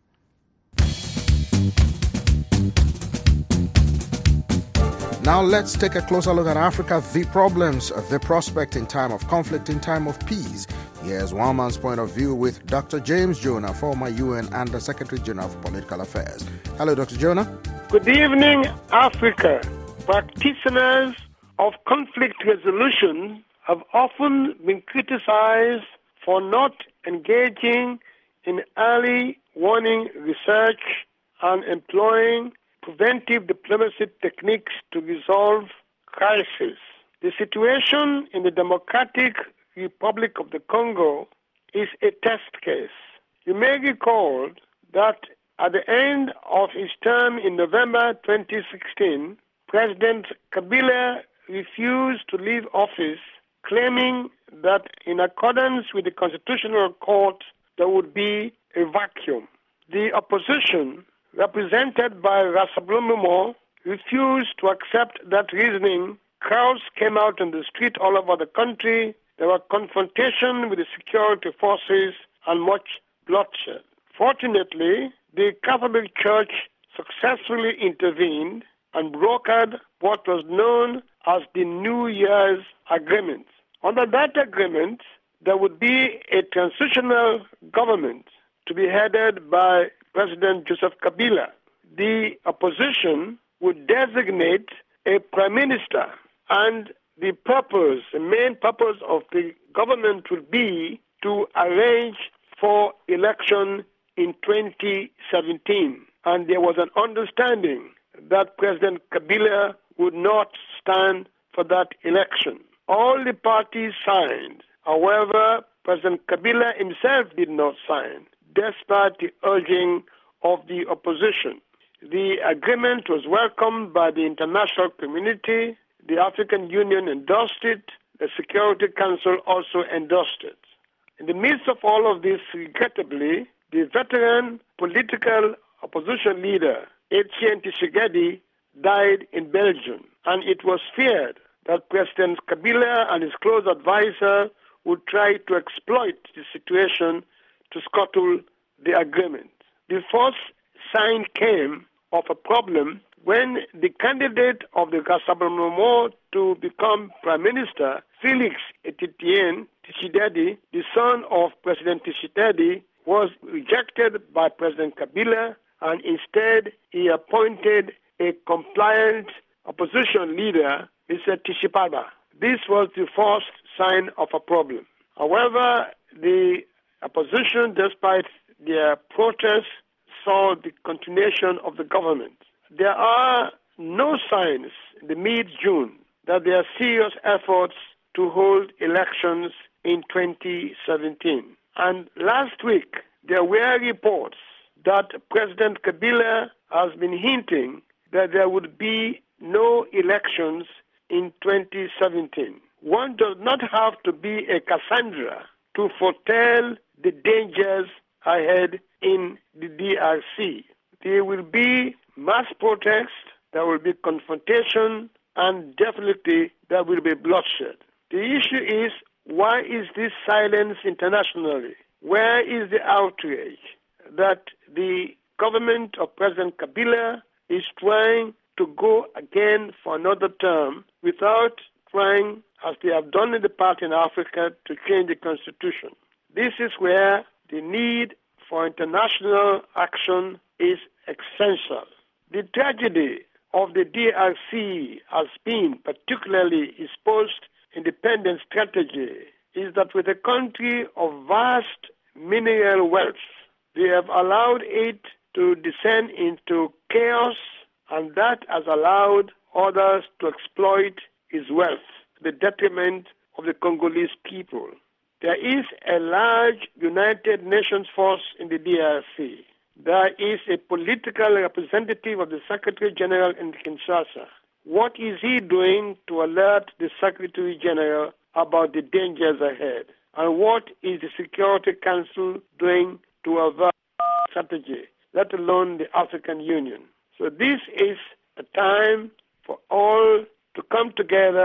Now let's take a closer look at Africa, the problems, the prospect in time of conflict, in time of peace. Here's one man's point of view with Doctor James Jonah, former U N Under Secretary General for Political Affairs. Hello, Doctor Jonah. Good evening, Africa. Practitioners of conflict resolution have often been criticized for not engaging in early warning research and employing preventive diplomacy techniques to resolve crises. The situation in the Democratic Republic of the Congo is a test case. You may recall that at the end of his term in November twenty sixteen, President Kabila refused to leave office, claiming that in accordance with the Constitutional Court, there would be a vacuum. The opposition, represented by Rassemblement, refused to accept that reasoning. Crowds came out on the street all over the country. There were confrontation with the security forces and much bloodshed. Fortunately, the Catholic Church successfully intervened and brokered what was known as the New Year's Agreement. Under that agreement, there would be a transitional government to be headed by President Joseph Kabila. The opposition would designate a prime minister, and the purpose, the main purpose of the government would be to arrange for election in twenty seventeen. And there was an understanding that President Kabila would not stand for that election. All the parties signed. However, President Kabila himself did not sign, despite the urging of the opposition. The agreement was welcomed by the international community. The African Union endorsed it. The Security Council also endorsed it. In the midst of all of this, regrettably, the veteran political opposition leader, Etienne Tshisekedi, died in Belgium, and it was feared that President Kabila and his close advisor would try to exploit the situation to scuttle the agreement. The first sign came of a problem when the candidate of the Rassemblement to become Prime Minister, Felix Etienne Tshisekedi, the son of President Tshisekedi, was rejected by President Kabila, and instead he appointed a compliant opposition leader, Mister Tshisekedi. This was the first sign of a problem. However, the opposition, despite their protests, saw the continuation of the government. There are no signs in the mid-June that there are serious efforts to hold elections in twenty seventeen. And last week, there were reports that President Kabila has been hinting that there would be no elections in twenty seventeen. One does not have to be a Cassandra to foretell the dangers ahead in the D R C. There will be mass protest, there will be confrontation, and definitely there will be bloodshed. The issue is, why is this silence internationally? Where is the outrage that the government of President Kabila is trying to go again for another term without trying, as they have done in the past in Africa, to change the constitution? This is where the need for international action is essential. The tragedy of the D R C has been, particularly its post-independence strategy, is that with a country of vast mineral wealth, they have allowed it to descend into chaos, and that has allowed others to exploit its wealth to the detriment of the Congolese people. There is a large United Nations force in the D R C. There is a political representative of the Secretary General in Kinshasa. What is he doing to alert the Secretary General about the dangers ahead? And what is the Security Council doing to avert strategy, let alone the African Union? So this is a time for all to come together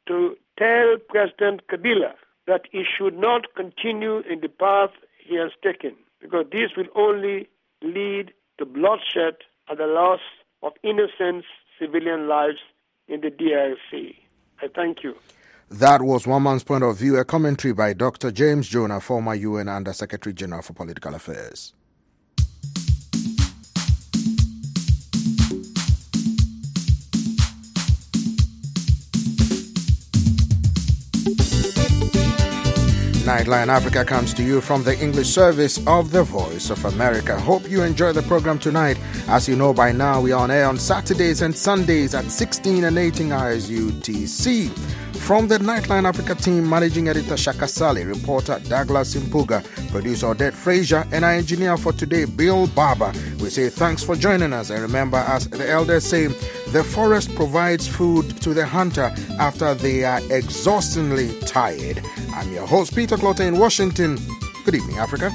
to tell President Kabila that he should not continue in the path he has taken, because this will only lead to bloodshed and the loss of innocent civilian lives in the D R C. I thank you. That was One Man's Point of View, a commentary by Doctor James Jonah, former U N Under-Secretary General for Political Affairs. Nightline Africa comes to you from the English service of the Voice of America. Hope you enjoy the program tonight. As you know by now, we are on air on Saturdays and Sundays at sixteen and eighteen hours U T C. From the Nightline Africa team, Managing Editor Shaka Sali, reporter Douglas Impuga, producer Odette Frazier, and our engineer for today, Bill Barber. We say thanks for joining us, and remember, as the elders say, the forest provides food to the hunter after they are exhaustingly tired. I'm your host, Peter Clotter in Washington. Good evening, Africa.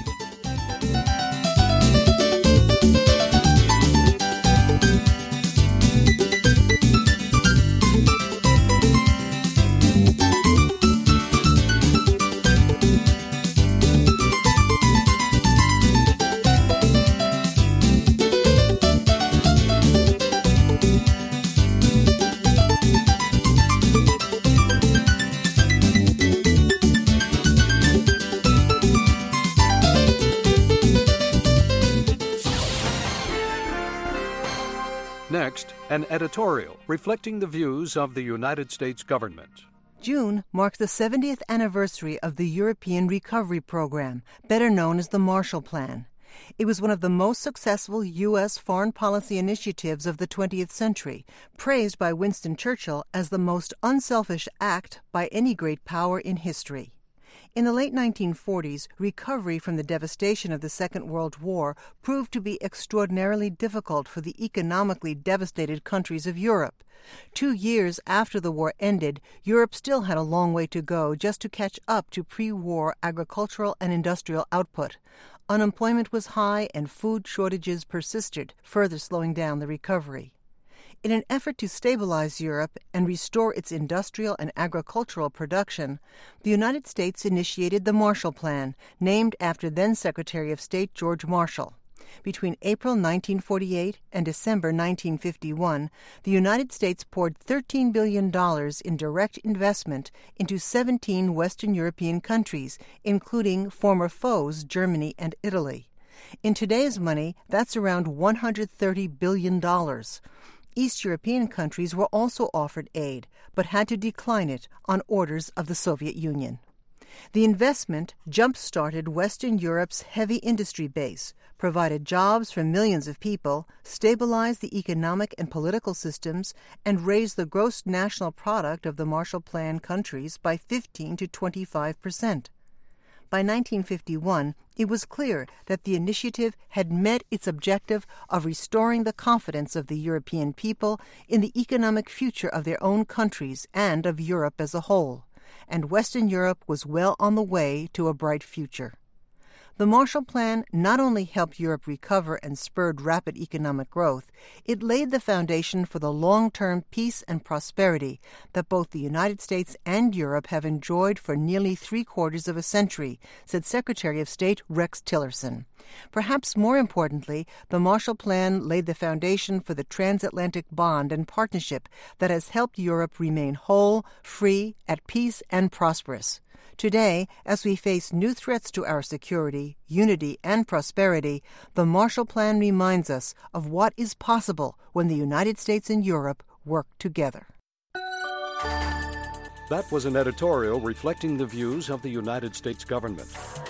Next, an editorial reflecting the views of the United States government. June marks the seventieth anniversary of the European Recovery Program, better known as the Marshall Plan. It was one of the most successful U S foreign policy initiatives of the twentieth century, praised by Winston Churchill as the most unselfish act by any great power in history. In the late nineteen forties, recovery from the devastation of the Second World War proved to be extraordinarily difficult for the economically devastated countries of Europe. Two years after the war ended, Europe still had a long way to go just to catch up to pre-war agricultural and industrial output. Unemployment was high and food shortages persisted, further slowing down the recovery. In an effort to stabilize Europe and restore its industrial and agricultural production, the United States initiated the Marshall Plan, named after then-Secretary of State George Marshall. Between April nineteen forty-eight and December nineteen fifty-one, the United States poured thirteen billion dollars in direct investment into seventeen Western European countries, including former foes Germany and Italy. In today's money, that's around one hundred thirty billion dollars. East European countries were also offered aid, but had to decline it on orders of the Soviet Union. The investment jump-started Western Europe's heavy industry base, provided jobs for millions of people, stabilized the economic and political systems, and raised the gross national product of the Marshall Plan countries by fifteen to twenty-five percent. By nineteen fifty-one, it was clear that the initiative had met its objective of restoring the confidence of the European people in the economic future of their own countries and of Europe as a whole, and Western Europe was well on the way to a bright future. The Marshall Plan not only helped Europe recover and spurred rapid economic growth, it laid the foundation for the long-term peace and prosperity that both the United States and Europe have enjoyed for nearly three-quarters of a century, said Secretary of State Rex Tillerson. Perhaps more importantly, the Marshall Plan laid the foundation for the transatlantic bond and partnership that has helped Europe remain whole, free, at peace, and prosperous. Today, as we face new threats to our security, unity, and prosperity, the Marshall Plan reminds us of what is possible when the United States and Europe work together. That was an editorial reflecting the views of the United States government.